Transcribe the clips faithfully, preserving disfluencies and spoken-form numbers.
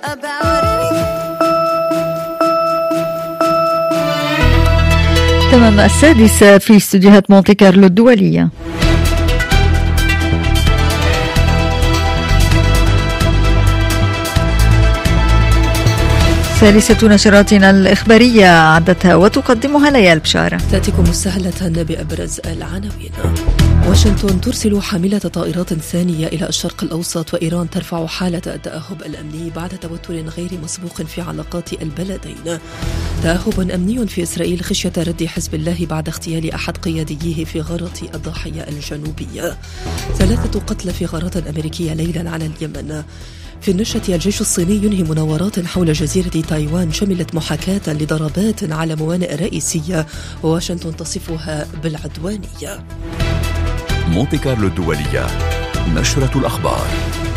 تمام السادسة في استديوهات مونتي كارلو الدولية. ثالثة نشراتنا الإخبارية عدتها وتقدمها ليال بشارة. تأتيكم مستهلة بأبرز العناوين. واشنطن ترسل حاملة طائرات ثانية إلى الشرق الأوسط، وإيران ترفع حالة التأهب الأمني بعد توتر غير مسبوق في علاقات البلدين. تأهب أمني في إسرائيل خشية رد حزب الله بعد اغتيال أحد قياديه في غارة الضاحية الجنوبية. ثلاثة قتلى في غارات أمريكية ليلا على اليمن. في النشرة الجيش الصيني ينهي مناورات حول جزيرة تايوان شملت محاكاة لضربات على موانئ رئيسية، وواشنطن تصفها بالعدوانية. مونتي كارلو الدولية، نشرة الأخبار.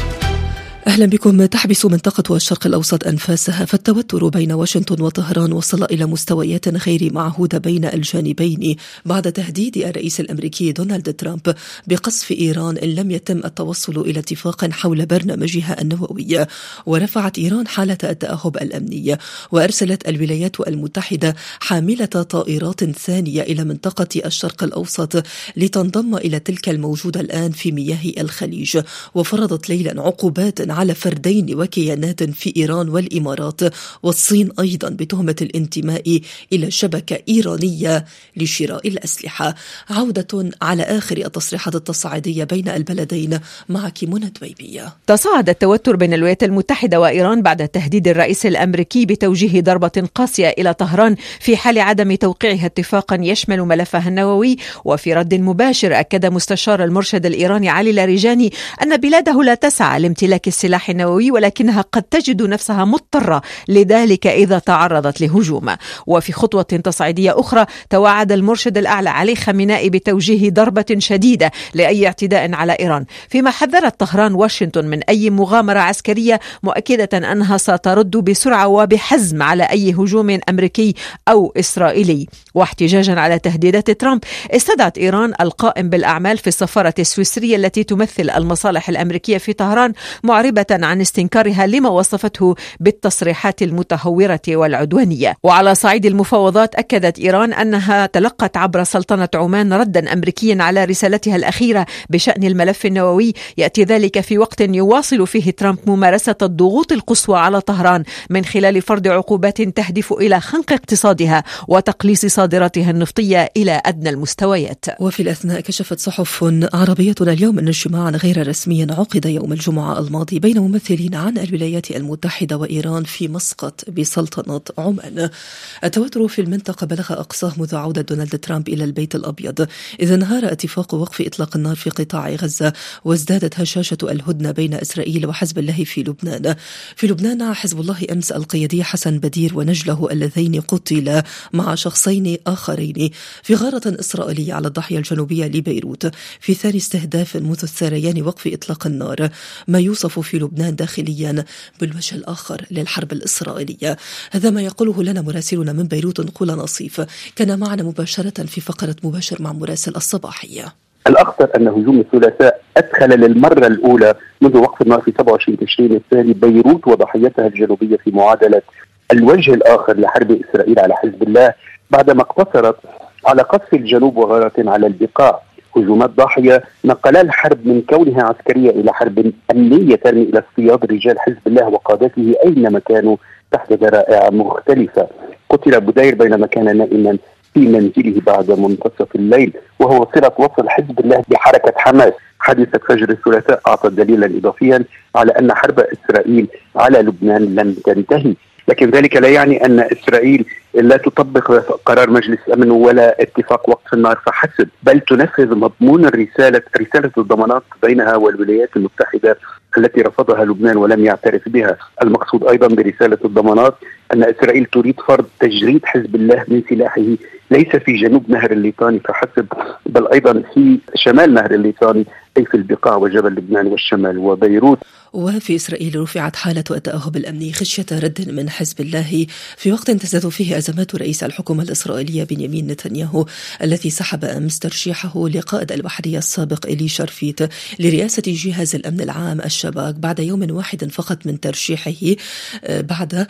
أهلا بكم. تحبس منطقة الشرق الأوسط أنفاسها، فالتوتر بين واشنطن وطهران وصل إلى مستويات غير معهودة بين الجانبين بعد تهديد الرئيس الأمريكي دونالد ترامب بقصف إيران إن لم يتم التوصل إلى اتفاق حول برنامجها النووي. ورفعت إيران حالة التأهب الأمني، وأرسلت الولايات المتحدة حاملة طائرات ثانية إلى منطقة الشرق الأوسط لتنضم إلى تلك الموجودة الآن في مياه الخليج. وفرضت ليلا عقوبات على فردين وكيانات في إيران والإمارات والصين أيضا بتهمة الانتماء إلى شبكة إيرانية لشراء الأسلحة. عودة على آخر التصريحات التصاعدية بين البلدين. معك منى دويبية. تصاعد التوتر بين الولايات المتحدة وإيران بعد تهديد الرئيس الأمريكي بتوجيه ضربة قاسية إلى طهران في حال عدم توقيعها اتفاقا يشمل ملفها النووي. وفي رد مباشر أكد مستشار المرشد الإيراني علي لاریجانی أن بلاده لا تسعى لامتلاك السلاح النووي، ولكنها قد تجد نفسها مضطرة لذلك إذا تعرضت لهجوم. وفي خطوة تصعيدية أخرى توعد المرشد الأعلى علي خامنائي بتوجيه ضربة شديدة لأي اعتداء على إيران، فيما حذرت طهران واشنطن من أي مغامرة عسكرية، مؤكدة أنها سترد بسرعة وبحزم على أي هجوم أمريكي أو إسرائيلي. واحتجاجا على تهديدات ترامب استدعت إيران القائم بالأعمال في السفارة السويسرية التي تمثل المصالح الأمريكية في طهران، معربة عن استنكارها لما وصفته بالتصريحات المتهورة والعدوانية. وعلى صعيد المفاوضات أكدت إيران أنها تلقت عبر سلطنة عمان ردا أمريكيا على رسالتها الأخيرة بشأن الملف النووي. يأتي ذلك في وقت يواصل فيه ترامب ممارسة الضغوط القصوى على طهران من خلال فرض عقوبات تهدف إلى خنق اقتصادها وتقليص صادراتها النفطية إلى أدنى المستويات. وفي الأثناء كشفت صحف عربية اليوم أن اجتماعا غير رسميا عقد يوم الجمعة الماضي بين ممثلين عن الولايات المتحدة وإيران في مسقط بسلطنة عمان. التوتر في المنطقة بلغ أقصاه منذ عودة دونالد ترامب إلى البيت الأبيض، إذ انهار اتفاق وقف إطلاق النار في قطاع غزة، وازدادت هشاشة الهدنة بين إسرائيل وحزب الله في لبنان. في لبنان حزب الله أمس القيادي حسن بدير ونجله اللذين قتلا مع شخصين آخرين في غارة إسرائيلية على الضاحية الجنوبية لبيروت في ثاني استهداف منذ الثريان وقف إطلاق النار، ما يوصف في لبنان داخليا بالوجه الآخر للحرب الإسرائيلية. هذا ما يقوله لنا مراسلنا من بيروت نقول نصيف، كان معنا مباشرة في فقرة مباشر مع مراسل الصباحية. الأخطر أن هجوم الثلاثاء أدخل للمرة الأولى منذ وقف النار في سبعة وعشرين تشرين الثاني بيروت وضحيتها الجنوبية في معادلة الوجه الآخر لحرب إسرائيل على حزب الله، بعدما اقتصرت على قصف الجنوب وغارة على البقاع. هجومات ضاحية نقلا الحرب من كونها عسكرية إلى حرب أمنية ترمي إلى اصطياد رجال حزب الله وقادته أينما كانوا تحت ذرائع مختلفة. قتل بدير بينما كان نائما في منزله بعد منتصف الليل، وهو صلة وصل حزب الله بحركة حماس. حادثة فجر الثلاثاء أعطت دليلا إضافيا على أن حرب إسرائيل على لبنان لم تنتهي، لكن ذلك لا يعني أن إسرائيل لا تطبق قرار مجلس الأمن ولا اتفاق وقف النار فحسب، بل تنفذ مضمون الرسالة رسالة الضمانات بينها والولايات المتحدة التي رفضها لبنان ولم يعترف بها. المقصود أيضا برسالة الضمانات أن إسرائيل تريد فرض تجريد حزب الله من سلاحه ليس في جنوب نهر الليطاني فحسب، بل أيضا في شمال نهر الليطاني في البقاع وجبل لبنان والشمال وبيروت. وفي إسرائيل رفعت حالة التأهب الأمني خشية رد من حزب الله في وقت تزداد فيه أزمات رئيس الحكومة الإسرائيلية بنيامين نتنياهو الذي سحب أمس ترشيحه لقائد البحرية السابق إلي شرفيت لرئاسة جهاز الأمن العام الشباك بعد يوم واحد فقط من ترشيحه، بعد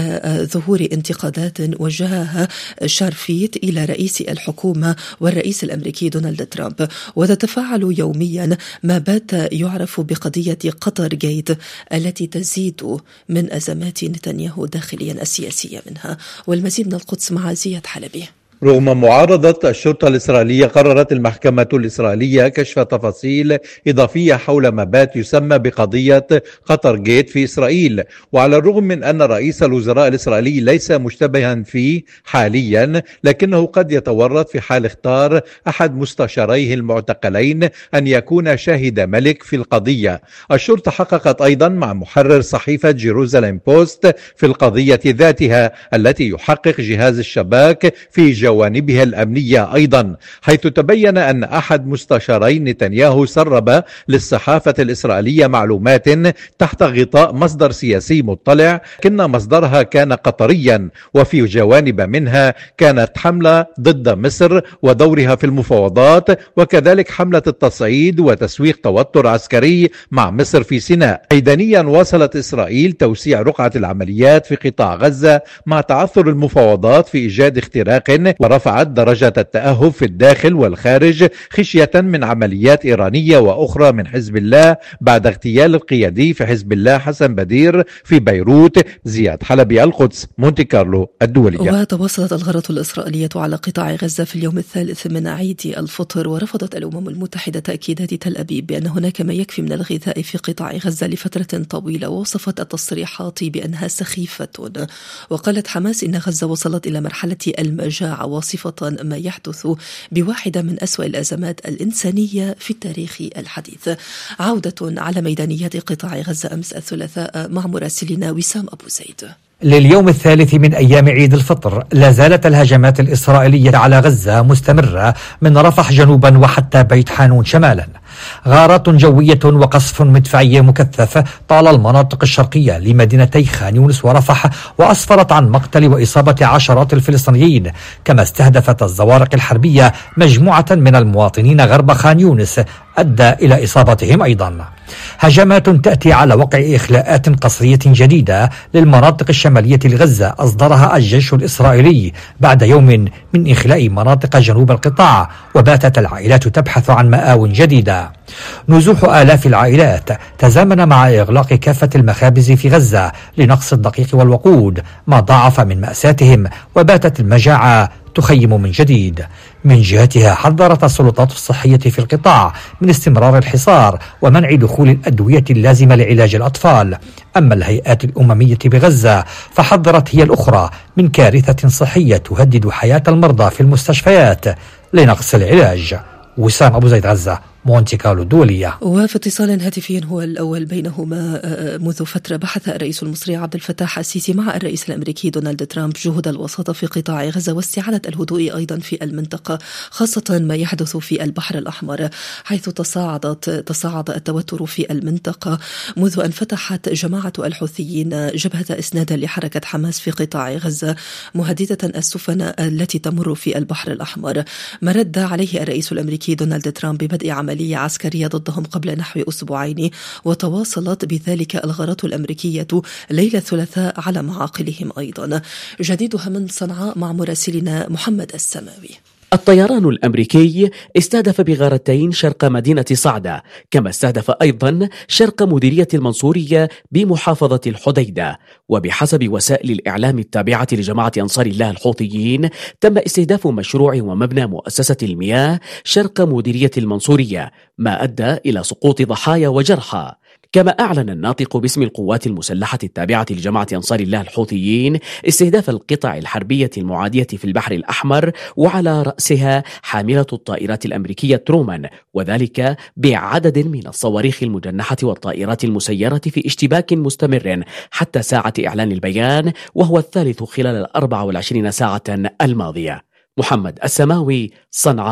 ظهور انتقادات وجهها شرفيت إلى رئيس الحكومة والرئيس الأمريكي دونالد ترامب. وتتفاعل يوميا ما بات يعرف بقضية قطر جيت التي تزيد من أزمات نتنياهو داخليا السياسية منها. والمزيد من القدس مع زياد حلبي. رغم معارضة الشرطة الإسرائيلية قررت المحكمة الإسرائيلية كشف تفاصيل إضافية حول ما بات يسمى بقضية قطر جيت في إسرائيل. وعلى الرغم من أن رئيس الوزراء الإسرائيلي ليس مشتبها فيه حاليا، لكنه قد يتورط في حال اختار أحد مستشاريه المعتقلين أن يكون شاهد ملك في القضية. الشرطة حققت أيضا مع محرر صحيفة جيروزاليم بوست في القضية ذاتها التي يحقق جهاز الشباك في جوانبها الأمنية أيضا، حيث تبين أن أحد مستشاري نتنياهو سرب للصحافة الإسرائيلية معلومات تحت غطاء مصدر سياسي مطلع، لكن مصدرها كان قطريا، وفي جوانب منها كانت حملة ضد مصر ودورها في المفاوضات، وكذلك حملة التصعيد وتسويق توتر عسكري مع مصر في سيناء. أيضا واصلت إسرائيل توسيع رقعة العمليات في قطاع غزة مع تعثر المفاوضات في إيجاد اختراق، ورفعت درجة التأهب في الداخل والخارج خشية من عمليات إيرانية وأخرى من حزب الله بعد اغتيال القيادي في حزب الله حسن بدير في بيروت. زياد حلبي، القدس، مونتي كارلو الدولية. وتواصلت الغارة الإسرائيلية على قطاع غزة في اليوم الثالث من عيد الفطر، ورفضت الأمم المتحدة تأكيدات تل أبيب بأن هناك ما يكفي من الغذاء في قطاع غزة لفترة طويلة، ووصفت التصريحات بأنها سخيفة. وقالت حماس إن غزة وصلت إلى مرحلة المجاعة، وصفة ما يحدث بواحدة من أسوأ الأزمات الإنسانية في التاريخ الحديث. عودة على ميدانيات قطاع غزة أمس الثلاثاء مع مراسلنا وسام أبو زيد. لليوم الثالث من أيام عيد الفطر لا زالت الهجمات الإسرائيلية على غزة مستمرة من رفح جنوبا وحتى بيت حانون شمالا. غارات جوية وقصف مدفعي مكثف طال المناطق الشرقية لمدينتي خان يونس ورفح، وأسفرت عن مقتل وإصابة عشرات الفلسطينيين، كما استهدفت الزوارق الحربية مجموعة من المواطنين غرب خان يونس أدى إلى إصابتهم أيضا. هجمات تأتي على وقع إخلاءات قسرية جديدة للمناطق الشمالية لغزة أصدرها الجيش الإسرائيلي بعد يوم من إخلاء مناطق جنوب القطاع، وباتت العائلات تبحث عن مآوٍ جديدة. نزوح آلاف العائلات تزامن مع إغلاق كافة المخابز في غزة لنقص الدقيق والوقود، ما ضاعف من مأساتهم، وباتت المجاعة تخيم من جديد. من جهتها حذرت السلطات الصحية في القطاع من استمرار الحصار ومنع دخول الأدوية اللازمة لعلاج الأطفال. أما الهيئات الأممية بغزة فحذرت هي الأخرى من كارثة صحية تهدد حياة المرضى في المستشفيات لنقص العلاج. وسام أبو زيد، غزة، مونتي كارلو الدولية. وفي اتصال هاتفي هو الأول بينهما منذ فترة، بحث الرئيس المصري عبد الفتاح السيسي مع الرئيس الأمريكي دونالد ترامب جهود الوساطة في قطاع غزة واستعادة الهدوء أيضا في المنطقة، خاصة ما يحدث في البحر الأحمر، حيث تصاعدت تصاعد التوتر في المنطقة منذ أن فتحت جماعة الحوثيين جبهة إسناد لحركة حماس في قطاع غزة، مهددة السفن التي تمر في البحر الأحمر. ما رد عليه الرئيس الأمريكي دونالد ترامب ببدء عملية عسكرية ضدهم قبل نحو أسبوعين، وتواصلت بذلك الغارات الأمريكية ليلة الثلاثاء على معاقلهم أيضا. جديدها من صنعاء مع مراسلنا محمد السماوي. الطيران الأمريكي استهدف بغارتين شرق مدينة صعدة، كما استهدف أيضا شرق مديرية المنصورية بمحافظة الحديدة. وبحسب وسائل الإعلام التابعة لجماعة أنصار الله الحوثيين، تم استهداف مشروع ومبنى مؤسسة المياه شرق مديرية المنصورية، ما أدى إلى سقوط ضحايا وجرحى. كما أعلن الناطق باسم القوات المسلحة التابعة لجماعة أنصار الله الحوثيين استهداف القطع الحربية المعادية في البحر الأحمر، وعلى رأسها حاملة الطائرات الأمريكية ترومان، وذلك بعدد من الصواريخ المجنحة والطائرات المسيرة في اشتباك مستمر حتى ساعة إعلان البيان، وهو الثالث خلال الأربع والعشرين ساعة الماضية. محمد السماوي، صنعاء،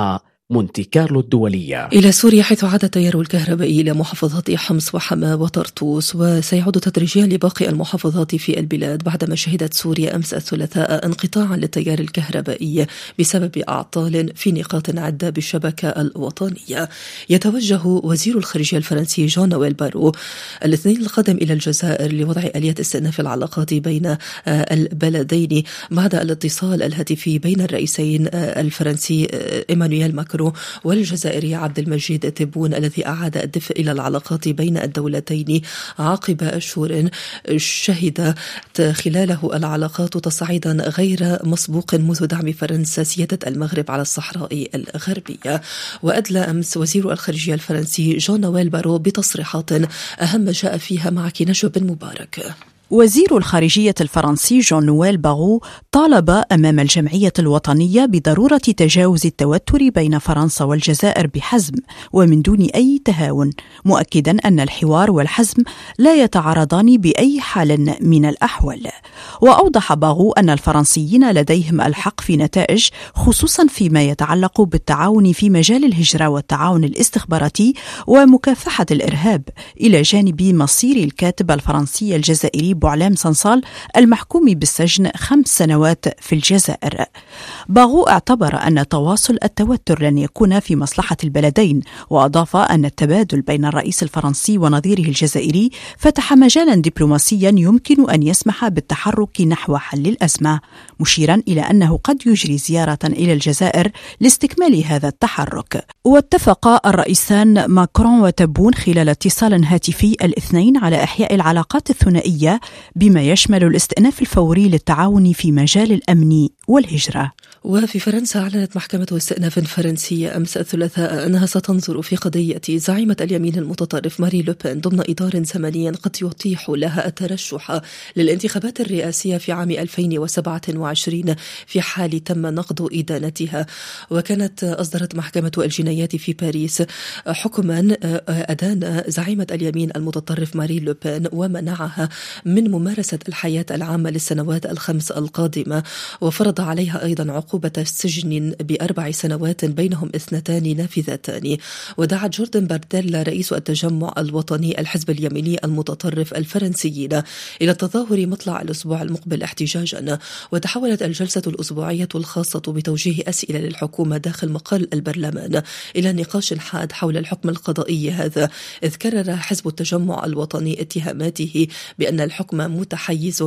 مونتي كارلو الدولية. إلى سوريا، حيث عاد التيار الكهربائي إلى محافظات حمص وحما وطرطوس، وسيعود تدريجيا لباقي المحافظات في البلاد بعدما شهدت سوريا أمس الثلاثاء انقطاعا للتيار الكهربائي بسبب أعطال في نقاط عدة بالشبكة الوطنية. يتوجه وزير الخارجية الفرنسي جون نويل بارو الاثنين القادم إلى الجزائر لوضع آلية استئناف العلاقات بين البلدين بعد الاتصال الهاتفي بين الرئيسين الفرنسي إيمانويل ماكرون والجزائري عبد المجيد تبون، الذي أعاد الدفء إلى العلاقات بين الدولتين عقب أشهر شهدت خلاله العلاقات تصعيدا غير مسبوق منذ دعم فرنسا سيادة المغرب على الصحراء الغربية. وأدلى أمس وزير الخارجية الفرنسي جون نويل بارو بتصريحات أهم جاء فيها معك نجوى بن مبارك. وزير الخارجية الفرنسي جون نويل باغو طالب أمام الجمعية الوطنية بضرورة تجاوز التوتر بين فرنسا والجزائر بحزم ومن دون أي تهاون، مؤكدا أن الحوار والحزم لا يتعارضان بأي حال من الأحوال. وأوضح باغو أن الفرنسيين لديهم الحق في نتائج، خصوصا فيما يتعلق بالتعاون في مجال الهجرة والتعاون الاستخباراتي ومكافحة الإرهاب، إلى جانب مصير الكاتب الفرنسي الجزائري بوعلام صنصال المحكوم بالسجن خمس سنوات في الجزائر. باغو اعتبر أن تواصل التوتر لن يكون في مصلحة البلدين، وأضاف أن التبادل بين الرئيس الفرنسي ونظيره الجزائري فتح مجالا دبلوماسيا يمكن أن يسمح بالتحرك نحو حل الأزمة، مشيرا إلى أنه قد يجري زيارة إلى الجزائر لاستكمال هذا التحرك. واتفق الرئيسان ماكرون وتبون خلال اتصال هاتفي الاثنين على إحياء العلاقات الثنائية بما يشمل الاستئناف الفوري للتعاون في مجال الأمن والهجرة. وفي فرنسا، أعلنت محكمة استئناف فرنسية أمس الثلاثاء أنها ستنظر في قضية زعيمة اليمين المتطرف ماري لوبين ضمن إطار زمني قد يتيح لها الترشح للانتخابات الرئاسية في عام ألفين وسبعة وعشرين في حال تم نقض إدانتها. وكانت أصدرت محكمة الجنايات في باريس حكما أدان زعيمة اليمين المتطرف ماري لوبين ومنعها من ممارسة الحياة العامة للسنوات الخمس القادمة، وفرض عليها أيضا عقوبة السجن بأربع سنوات بينهم اثنتان نافذتان. ودعت جوردن بارديلا رئيس التجمع الوطني الحزب اليميني المتطرف الفرنسيين إلى التظاهر مطلع الأسبوع المقبل احتجاجا. وتحولت الجلسة الأسبوعية الخاصة بتوجيه أسئلة للحكومة داخل مقر البرلمان إلى نقاش حاد حول الحكم القضائي هذا، إذ كرر حزب التجمع الوطني اتهاماته بأن الحكم متحيز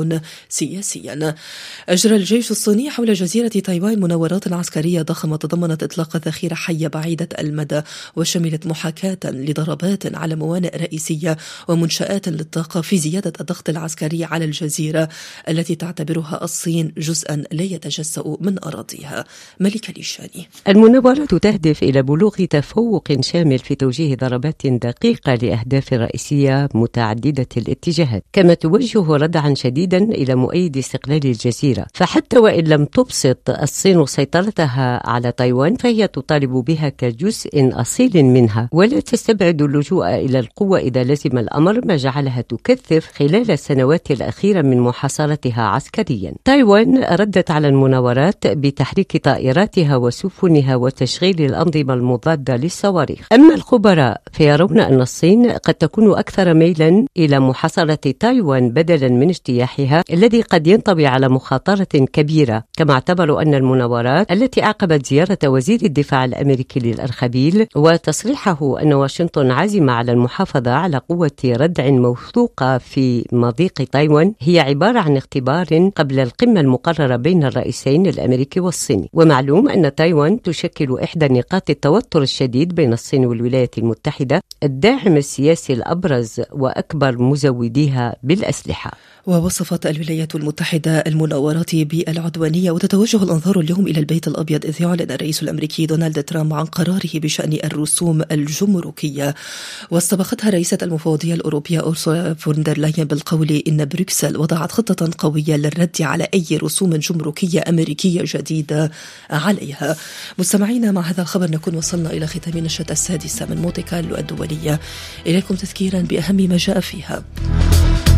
سياسيا. أجرى الجيش الصيني حول جزيرة تايوان مناورات عسكرية ضخمة تضمنت إطلاق ذخيرة حية بعيدة المدى، وشملت محاكاة لضربات على موانئ رئيسية ومنشآت للطاقة في زيادة الضغط العسكري على الجزيرة التي تعتبرها الصين جزءا لا يتجزأ من أراضيها. ملكة ليشاني. المناورات تهدف إلى بلوغ تفوق شامل في توجيه ضربات دقيقة لأهداف رئيسية متعددة الاتجاهات، كما توجه ردعا شديدا إلى مؤيد استقلال الجزيرة. فحتى وإن لم تبسط الصين سيطرتها على تايوان، فهي تطالب بها كجزء أصيل منها، ولا تستبعد اللجوء إلى القوة إذا لزم الأمر، ما جعلها تكثف خلال السنوات الأخيرة من محاصرتها عسكريا. تايوان ردت على المناورات بتحريك طائراتها وسفنها وتشغيل الأنظمة المضادة للصواريخ. أما الخبراء فيرون أن الصين قد تكون أكثر ميلا إلى محاصرة تايوان بدلا من اجتياحها، الذي قد ينطوي على مخاطرة كبيرة. كما اعتبروا أن المناورات التي عقبت زيارة وزير الدفاع الأمريكي للأرخبيل وتصريحه أن واشنطن عازمة على المحافظة على قوة ردع موثوقة في مضيق تايوان هي عبارة عن اختبار قبل القمة المقررة بين الرئيسين الأمريكي والصيني. ومعلوم أن تايوان تشكل إحدى نقاط التوتر الشديد بين الصين والولايات المتحدة، الداعم السياسي الأبرز وأكبر مزوديها بالأسلحة. ووصفت الولايات المتحدة المناورات بالعدوانية، وتتوجه الأنظار اليوم إلى البيت الأبيض إذ يعلن الرئيس الأمريكي دونالد ترامب عن قراره بشأن الرسوم الجمركية. واستبقتها رئيسة المفوضية الأوروبية أورسولا فون دير لاين بالقول إن بروكسل وضعت خطة قوية للرد على أي رسوم جمركية أمريكية جديدة عليها. مستمعينا، مع هذا الخبر نكون وصلنا إلى ختام النشرة السادسة من مونتي كارلو الدولية. إليكم تذكيرا بأهم ما جاء فيها.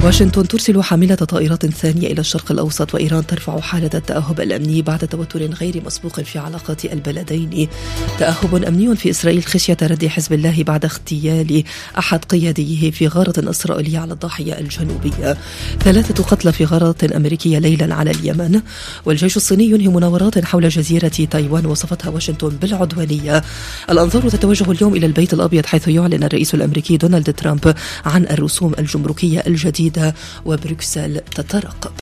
واشنطن ترسل حاملة طائرات ثانية إلى الشرق الأوسط، وإيران ترفع حالة التأهب الأمني بعد توتر غير مسبوق في علاقات البلدين. تأهب أمني في إسرائيل خشية رد حزب الله بعد اغتيال أحد قياديه في غارة إسرائيلية على الضاحية الجنوبية. ثلاثة قتلى في غارة أمريكية ليلا على اليمن. والجيش الصيني ينهي مناورات حول جزيرة تايوان وصفتها واشنطن بالعدوانية. الأنظار تتوجه اليوم إلى البيت الأبيض، حيث يعلن الرئيس الأمريكي دونالد ترامب عن الرسوم الجمركية الجديدة وبروكسل تترقب.